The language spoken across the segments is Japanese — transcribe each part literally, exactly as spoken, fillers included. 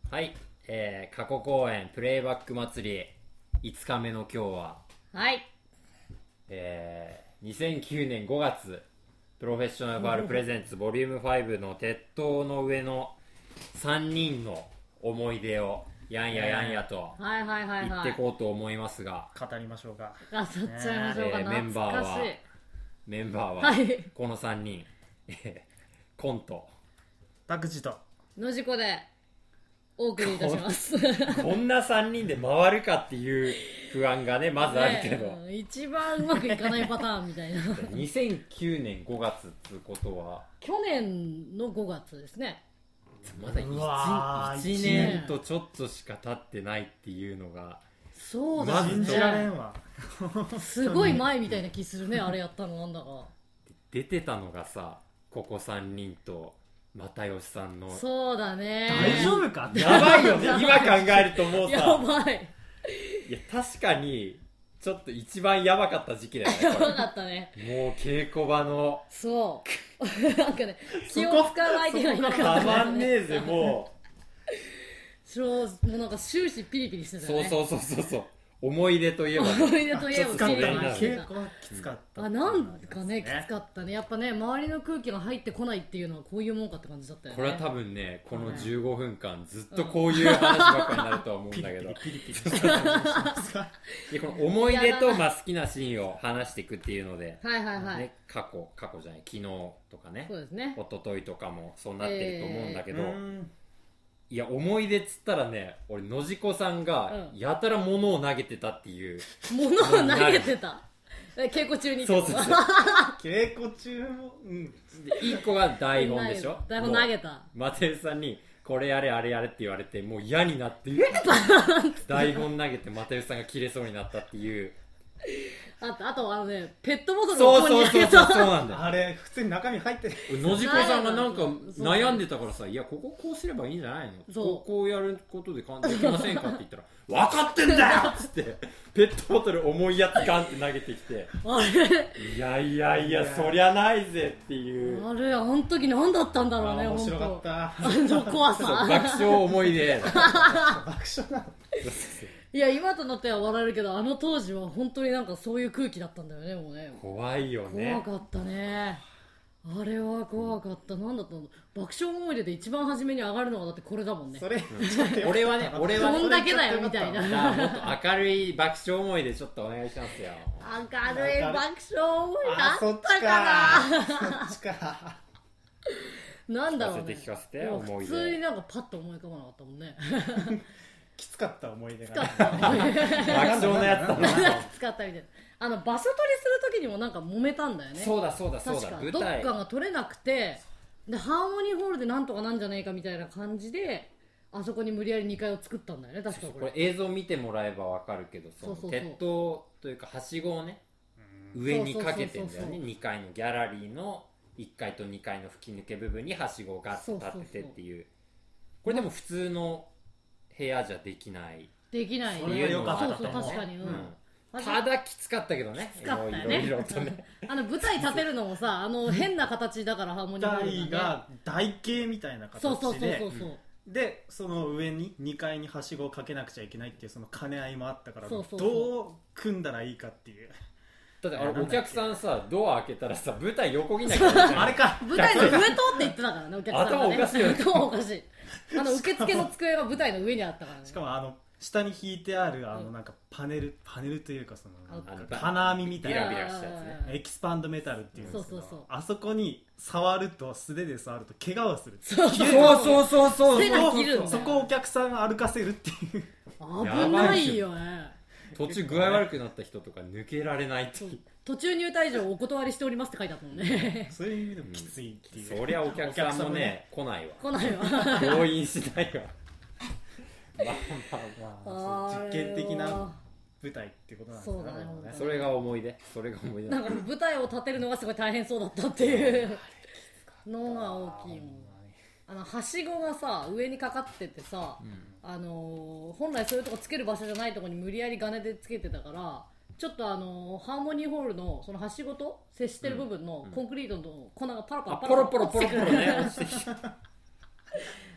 はい、えー、過去公演プレイバック祭りいつかめの今日は、 はい、 えー、にせんきゅうねんごがつプロフェッショナルバールプレゼンツボリュームファイブの鉄塔の上のさんにんの思い出をやんややんやとはいはいはいはい言ってこうと思いますが、 語りましょうか。 語っちゃいましょうか、 えーメンバーは懐かしいメンバーははいこのさんにん、えーコントタクジとのじこでお送りいたしますこんなさんにんで回るかっていう不安がねまずあるけど、 ね、一番うまくいかないパターンみたいなにせんきゅうねんごがつっていうことは去年のごがつですね。 まだうわー 1, いちねんとちょっとしか経ってないっていうのがそうだまず信じられんわ。 すごい前みたいな気するねあれやったのなんだか。 出てたのがさここさんにんと又吉さんのそうだね。 大丈夫かって。 やばいよね今考えるともうさやばいいや確かにちょっと一番やばかった時期だよねやばこれかったね。 もう稽古場のそうなんかね気を使う相手がいなかったたからまんねえぜもそうもうなんか終始ピリピリしてうたよね。 そうそうそうそうそう思い出といえば思い出といえばきつかったね稽古はきつかった。 あなんかねきつかったね。やっぱね周りの空気が入ってこないっていうのはこういうもんかって感じだったよね。 これは多分ねこのじゅうごふんかんずっとこういう話ばっかりになるとは思うんだけどピリピリピリピリした感じしますか。 でこの思い出とまあ好きなシーンを話していくっていうので、 はいはいはい、 ね、過去過去じゃない昨日とかねそうですね。 一昨日とかもそうなってると思うんだけど、 うーんいや思い出っつったらね俺野次子さんがうんやたら物を投げてたっていう、 物を投げてた稽古中にそうそうそう稽古中もうんでいっこが台本でしょ台本投げた。 又吉さんにこれやれあれやれって言われてもう嫌になって台本投げて又吉さんが切れそうになったっていうあとあとあのねペットボトルをそうここにそうそうそう投げた。 そうなんだよあれ普通に中身入ってる。 野次子さんがなんかそう悩んでたからさ「いやこここうすればいいんじゃないの?」 そうこうこうやることで感じできませんか?」って言ったら「分かってんだよ!」っつってペットボトル重いやつガンって投げてきてあれ 「いやいやいやそりゃないぜ」っていうあれあの時何だったんだろうね。 あ面白かった。 あの怖そうさ爆笑思い出爆笑なの。 いや今となっては笑えるけどあの当時は本当になんかそういう空気だったんだよね。もうね怖いよね怖かったね。あれは怖かった。なんだったの爆笑思い出で一番初めに上がるのがだってこれだもんね。 それ俺はね俺はねこんだけだよみたいな。 じゃあもっと明るい爆笑思い出ちょっとお願いしますよ明るい爆笑思い出ああそっちったかか。そっちか。 な。なんだろうね。 聞かせて聞かせていや思い出普通になんかパッと思い浮かばなかったもんね。 きつかった思い出が。 爆笑のやつだな使ったみたいな。あの場所取りする時にもなんか揉めたんだよね。 そうだそうだそう確かだ舞台どっかが取れなくてでハーモニーホールでなんとかなんじゃないかみたいな感じであそこに無理やりにかいを作ったんだよね確かこれ。 これ映像見てもらえばわかるけどそのそうそうそう鉄塔というかはしごをね上にかけてんだよね。にかいのギャラリーのいっかいとにかいの吹き抜け部分にはしごがガッと立っててっていう。これでも普通の部屋じゃできないできないそれは良かったそうそう確かに、うんうんあただきつかったけどねきつかったよねいろいろとねあの舞台立てるのもさあの変な形だからハーモニーホール台が台形みたいな形で。 そうそうそうそうそうでその上ににかいにはしごをかけなくちゃいけないっていうその兼ね合いもあったからそうそうそうどう組んだらいいかっていうだってあれなんだっけお客さんさドア開けたらさ舞台横切んなきゃいけないあれか舞台の上通って言ってたからねお客さんがね頭おかしいよね頭おかしいあの受付の机が舞台の上にあったからねしかもあの下に引いてあるあのなんかパネルパネルというかそのあの金網みたいなビラビラしたやつねエキスパンドメタルっていうんですけどそうそうそうあそこに触ると素手で触ると怪我をするそうそうそうそうそうそう手が切るんだよそこをお客さんが歩かせるっていう危ないよね途中具合悪くなった人とか抜けられないっていう途中入退場お断りしておりますって書いてあったもんねそういう意味でもきついっていう、 そりゃお客さんもね来ないわ来ないわ動員しないわまあまあまあそう実験的な舞台っていうことなんですそうだねこれもそれが思い出それが思い出なんか舞台を立てるのがすごい大変そうだったっていうのが大きいもん。あのはしごがさ上にかかっててさ、あのー本来そういうとこつける場所じゃないとこに無理やりガネでつけてたからちょっとあのーハーモニーホールのそのはしごと接してる部分のコンクリートの粉がパラパラパラあポロポロポロポロ落ちてくるね落ちてきた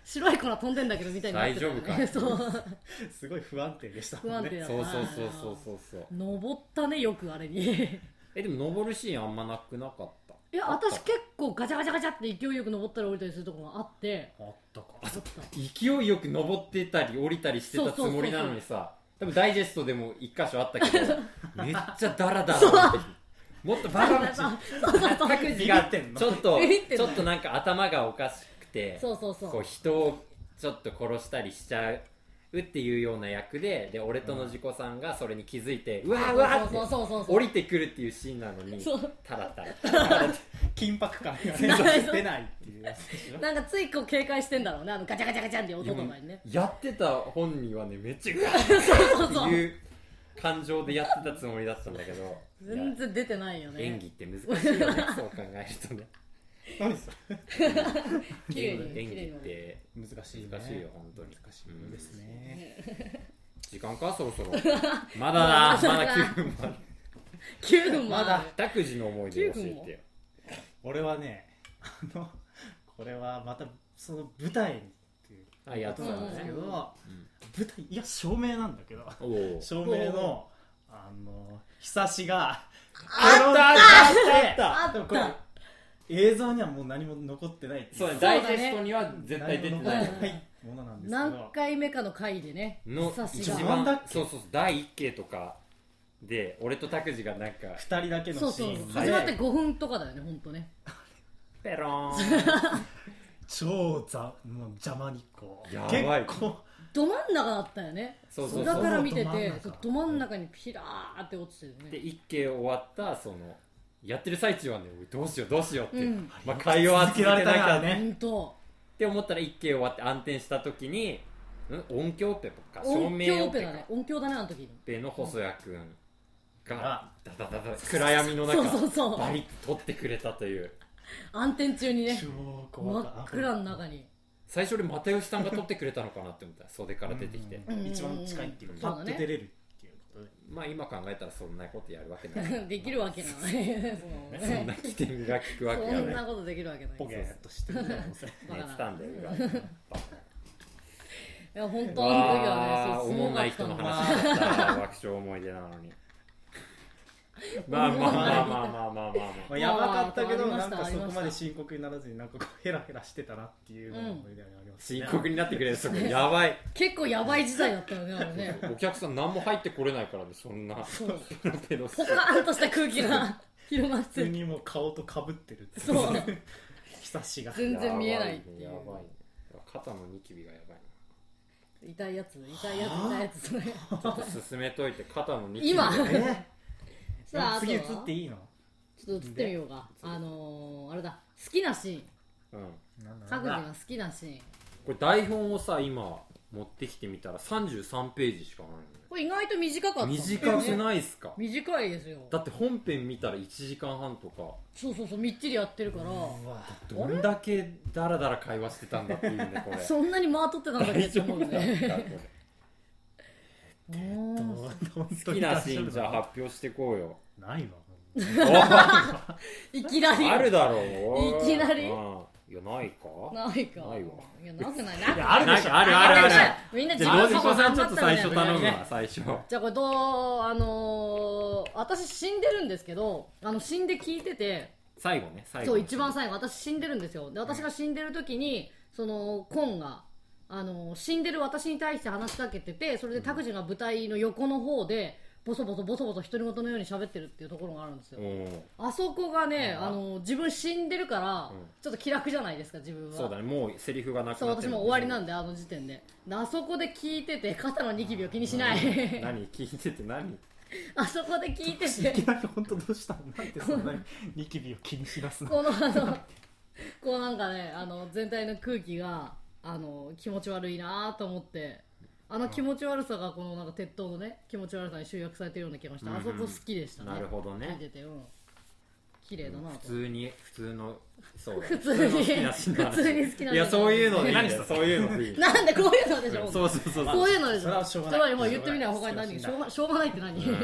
白い粉飛んでんだけどみたいになってたよね。 大丈夫かそうすごい不安定でした不もんね。 安定だったそうそうそうそうそうそう登ったねよくあれにえでも登るシーンあんまなくなかった？ いや私結構ガチャガチャガチャって勢いよく登ったり降りたりするところがあってあったか。 あった勢いよく登ってたり降りたりしてたつもりなのにさ、多分ダイジェストでも一箇所あったけどめっちゃダラダラ降りてる。もっとバカバカ各自がちょっとちょっとなんか頭がおかしくて、 そうそうそうこう人をちょっと殺したりしちゃうっていうような役で、で俺とのじこさんがそれに気づいて、うわーうわーってそうそうそうそう降りてくるっていうシーンなのに、 そうタラタラタラタラって緊迫感がね出ないっていうやつでしょ。 なんかついこう警戒してんだろうね、あのガチャガチャガチャって音とかにね。 やってた本人はねめっちゃうわーっていう感情でやってたつもりだったんだけど全然出てないよね。 演技って難しいよねそう考えるとね何それ綺麗に演技綺麗にって難しいね。 難しいよ本当に。 難しいですね。 時間かそろそろまだなまだきゅうふんもある。 きゅうふんもある。 まだ拓司の思い出教えてよ。 俺はね、あのこれはまたその舞台っていうあやってたんですけど、 うん舞台いや照明なんだけど、 おお照明のあのひさしがあったあったあったでもこれ映像にはもう何も残ってないっていう。 そうね、 そうだねダイジェストには絶対出てない何も残ってないものなんですけど、 何回目かの回でね、 の久しが一番そうそうそうだいいっけいとかで俺と拓司がなんかふたりだけそうそうのシーン始まってごふんとかだよね、ほんとね。 ペローン超ざもう邪魔にこうやばい結構ど真ん中だったよね。 そうそうそう裏から見ててど真ん中そうど真ん中にピラーって落ちてるね。 でいっけい終わったそのやってる最中はねどうしようどうしようって、 うんまあ、会話は続けなきゃねほんとって思ったらいっけい終わって暗転した時にん音響オペとか照音明オペか響オペだね、音響だね、あの時の。 ペの細谷くんがあダダダダ暗闇の中そうそうそうバリッと撮ってくれたという。 暗転中にね、 超真っ怖かった。 暗の中に。 最初で又吉さんが撮ってくれたのかなって思ったら袖から出てきて、 うんうん一番近いっていううんパッと出れるっていうことで、 まあ今考えたらそんなことやるわけないできるわけないそそんな起点が効くわけがないそんなことできるわけない。 ポケーっとしてるんだろうね寝てたんだよ裏でいや本当あの時はね、 わあそうすおもんないごかったの。 人の話だった爆笑思い出なのにまあまあまあまあまあまあまあままあ、やばかったけどまあなんかそありましたこまで深刻にならずになんかこうヘラヘラしてたなっていう思い出がありますね、 深刻になってくれるそこやばい結構やばい時代だったよね、あのね。 お客さん何も入ってこれないからねそんなそうペロペロポカーンとした空気が広がっ普通てにもう顔とかぶってるっていそうひさしが全然見えないっていうやばいね肩のニキビがやばいな痛いやつ痛いやつ痛いやつそれちょっと進めといて肩のニキビ今えさああと次映はっていいのちょっと映ってみようか。あのー、あれだ、好きなシーン、 うんなんだ各自が好きなシーン。 これ台本をさ今持ってきてみたらさんじゅうさんページしかないこれ意外と短かったのんだよね。 短くないっすか短いですよ。 だって本編見たらいちじかんはんとかそうそうそう、みっちりやってるから、 うわどんだけダラダラ会話してたんだっていうねこれそんなに間取ってたんだけど大丈夫だ思うね。 ったこれもう好好きなシーンじゃあ発表してこうよないわいきなりあるだろういきなりうんいやないかないか。 ないわいや、なくないな。 いやあるでしょなんかあるあるあるみんなじゃあロジコさんちょっと頑張たね最初頼むわ最初じゃあこれどうあのー、私死んでるんですけど、あの死んで聞いてて、 最後ね最後そう一番最後私死んでるんですよ。で私が死んでる時にそのコンがあの死んでる私に対して話しかけてて、それで拓司が舞台の横の方でボソボソボソボソ独り言のように喋ってるっていうところがあるんですよ。 うんあそこがね、 うんあの自分死んでるから、 うんちょっと気楽じゃないですか自分は。 そうだねもうセリフがなくそうなってる私も終わりなんであの時点で。であそこで聞いてて肩のニキビを気にしない。 何聞いてて何あそこで聞いていきてなり本当どうしたのなんでそんなにニキビを気にしだすのこのあのこうなんかねあの全体の空気があの気持ち悪いなと思って。あの気持ち悪さがこのなんか鉄塔のね気持ち悪さに集約されてるような気がした、 うんうんあそこ好きでしたね。 なるほどね聞いてて、うん、綺麗だなと、 普通に普通のそうだ普通に普通の好きなシーンの話普通に好きなシーンいやそういうのでいいんだ何それよそういうのでいいなんでこういうのでしょそうそうそうこういうのでしょそれはしょうがないちょっともう言ってみない他に何しょうがしょうがないって何、 うん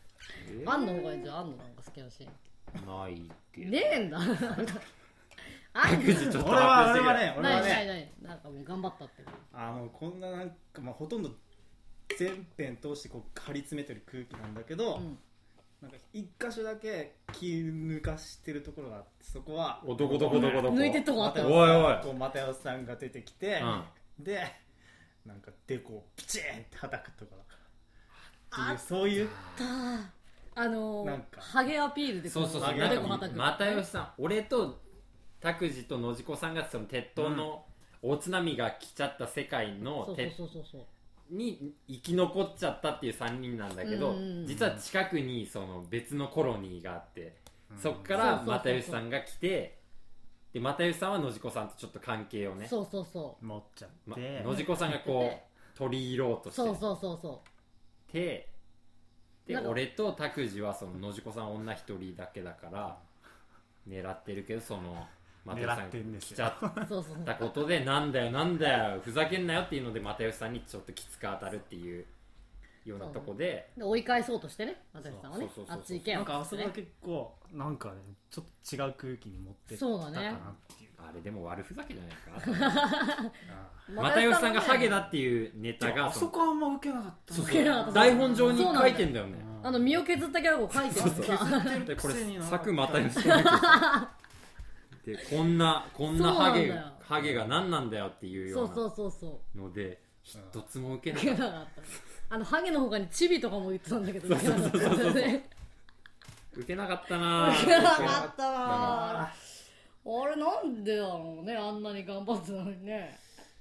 あんの方がいいじゃんあんのなんか好きなシーンないけどねえんだ拓司ちょっと俺は発表してくれ俺はね俺はないないねないなんかもう頑張ったってあのこんななんか、まあ、ほとんど全編通してこう張り詰めてる空気なんだけど、 うんなんか一箇所だけ気抜かしてるところがあって、そこはおどこどこどこどこ抜いてるとこあった又よおいおいこう又吉さんが出てきて、 うんでなんかデコをピチンって叩くとかっていうそういうあのーなんかハゲアピールでこそうそうそうあなんかでこはたく又吉さん俺と拓司と野次子さんがその鉄塔の大津波が来ちゃった世界のそうそう鉄そうそうそうに生き残っちゃったっていうさんにんなんだけど、 うんうんうん、 実は近くにその別のコロニーがあって、 うんそっから又吉さんが来て、で又吉さんは野次子さんとちょっと関係をね、 そうそうそう持っちゃっま、 て、 野次子さんがこう取り入ろうとしてそうそうそうそてでなんか俺と拓司はその野次子さん女一人だけだから狙ってるけど、その又吉さん狙ってんですよ来ちゃっうそうそうたことでなんだよなんだよふざけんなよっていうので又吉さんにちょっときつく当たるっていうようなとこで、 で追い返そうとしてね又吉さんはねそうそうそうそうあっち行けよなんかあそこねが結構なんかねちょっと違う空気に持ってったそうだねかなっていうあれでも悪ふざけじゃないかあ又吉さんがハゲだてっていうネタがあそこはあんま受けなかったそう受けなかった台本上に書いてんだよね。 あの身を削ったギャグを書いてるそうさでこれくせにな佐久又吉さんだけでこんなこんなハゲそうなんだよハゲが何なんだよっていうよそうそううそうそうなので一つも受け受なかっけなかったあのハゲの他にチビとかも言ってたんだけどそうそうそうそう受けなかったねた受けなかったな受けなかったなああれなんでだろうねあんなに頑張ってたのにね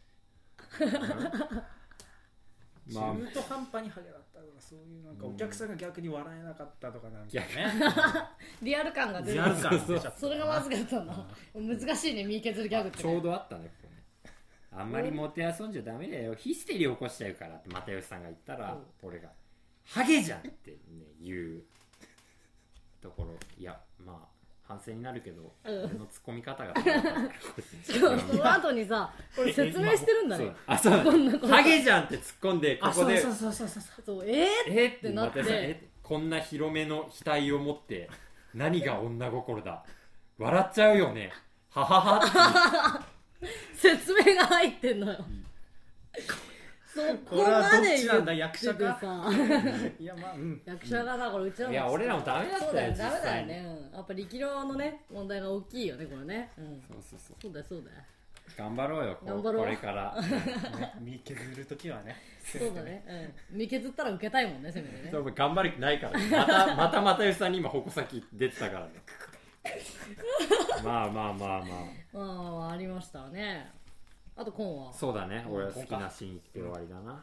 まあ中途半端にハゲだったとかそういうなんかお客さんが逆に笑えなかったとかなんかねリアル感が出るリアル感出ちゃったそれがまずかったんだ難しいね身削るギャグって、ね、 ちょうどあったねここねあんまりもてあそんじゃダメだよヒステリー起こしちゃうからって又吉さんが言ったら、俺がハゲじゃんって、ね、言うところいやまあ反省になるけど、 うん俺のツッコミ方がしかもその後にさこれ説明してるんだねあそうこんなことハゲじゃんって突っ込んでここでそうそうそうそうそうそうえー、 えってなって又吉さんえこんな広めの額を持って何が女心だ笑っちゃうよねはははって説明が入ってんのよ、そここれはまでどっちなんだ言役者かっててさいやまあうん役者がなこれうちらもいや俺らもダメだったよそうだよダメだよ実際にね、うん、やっぱ力量のね問題が大きいよねこれね、うん、 そうそうそうそうだよそうだよ頑張ろうよこう頑張ろうこれからね身削るときはねそうだね、うん、身削ったら受けたいもんねせめてねそう頑張る気ないから、ね、またまた又吉さんに今矛先出てたからねまあまあまあまあまあありましたね。あとコンはそうだねうん俺は好きなシーン言って終わりだな、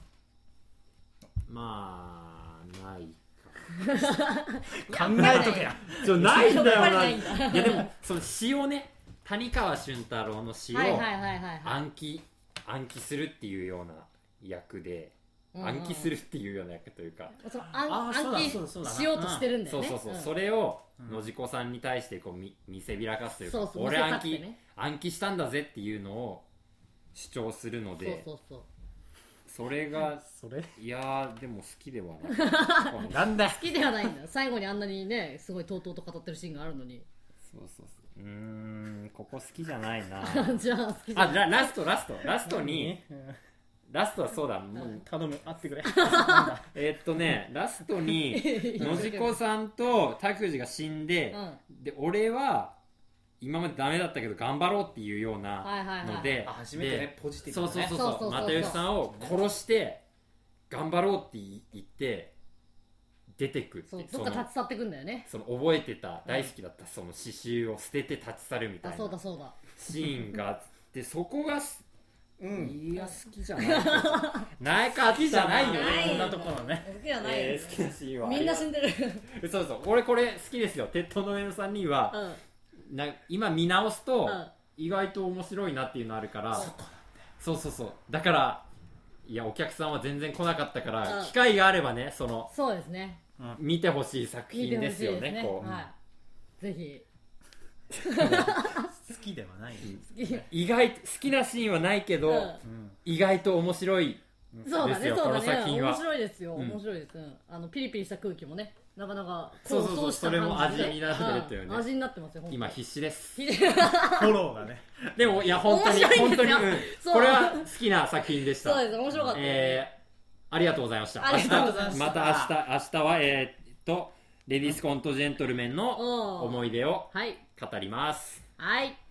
まあない考えとけやちょないんだよやっぱりなないんだいやでもその詩をね谷川俊太郎の詩をはいはいはいはいはい暗記暗記するっていうような役でうん暗記するっていうような役というか、 その暗あーそうだ暗そうだそうだ記しようとしてるんだよね。 そうそうそう、 んそれをうん野次子さんに対してこう見見せびらかすというか、 そうそう俺見せた暗記、 くてね暗記したんだぜっていうのを主張するのそうでそうそう。 それがそれいやーでも好きではないなんだ好きではないんだよ。最後にあんなにねすごいとうとうと語ってるシーンがあるのに。 そうそうそううーんここ好きじゃないなじゃあ好きじゃあない。 じゃあラストラストラストにうんラストはそうだもう頼む会ってくれえーっとねラストに野次子さんと拓司が死んで、 うんで俺は今までダメだったけど頑張ろうっていうようはいなはいはいので、 あ初めてねポジティブなねそうそうそうそうそうそう又吉さんを殺して頑張ろうって言って出てくってそうそのどっか立ち去ってくんだよね。 その覚えてた大好きだったその刺繍を捨てて立ち去るみたあいなそうだそうだ。 シーンがあってそこがすうんいや好きじゃないないか好きじゃないよないねこんなところね好きじゃないよ、 えー好きなシーンはみんな死んでる。 そうそう俺これ好きですよ鉄塔の上のさんにんはうんな今見直すとうん意外と面白いなっていうのあるからそこそうそうそうだからいやお客さんは全然来なかったからうん機会があればねそのそうですね。 見てほしい作品見てほしいですよねこう、 はい。ぜひ。 好きではない好き意外好きなシーンはないけど、 うんうん意外と面白いそうだですよこのねそうだね作品は面白いですよ、 うん面白いです、うん、あのピリピリした空気もねなかなかそうそうそうした感じでそれも味になってるっていうねん味になってますよ本当に今必死ですフォローがねでもいや本当に面白いんですよ本当に、うん、 そうこれは好きな作品でしたそうです面白かったです、 えー、ありがとうございましたありがとうございました明日また明日明日はえー、っとレディースコントジェントルメンの思い出をはい語りますはい